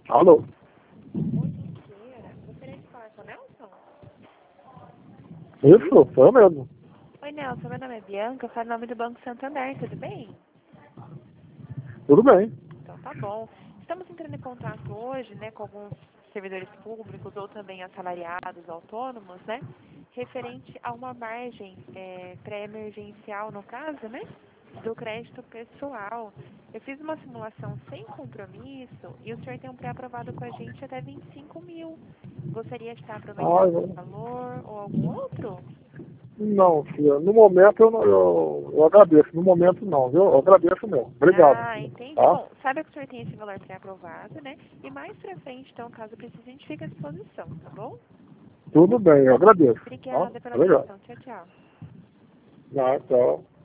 Alô? Oi, bom dia. Gostaria de falar com o Nelson? Isso, sou eu mesmo. Oi, Nelson. Meu nome é Bianca. Eu falo em nome do Banco Santander. Tudo bem? Tudo bem. Então, tá bom. Estamos entrando em contato hoje, né, com alguns servidores públicos ou também assalariados, autônomos, né, referente a uma margem pré-emergencial, no caso, né, do crédito pessoal. Eu fiz uma simulação sem compromisso e o senhor tem um pré-aprovado com a gente até 25 mil. Gostaria de estar Ah, aproveitando esse valor ou algum outro? não, filha, no momento eu agradeço. No momento não, viu? Eu agradeço mesmo. Obrigado, Ah, filha. entendi. Tá? Bom, sabe que o senhor tem esse valor pré-aprovado, né? E mais pra frente, então, caso precise, a gente fica à disposição, tá bom? Tudo bem, eu agradeço. Tá? Obrigada pela Obrigado. atenção. Tchau, tchau. Tchau.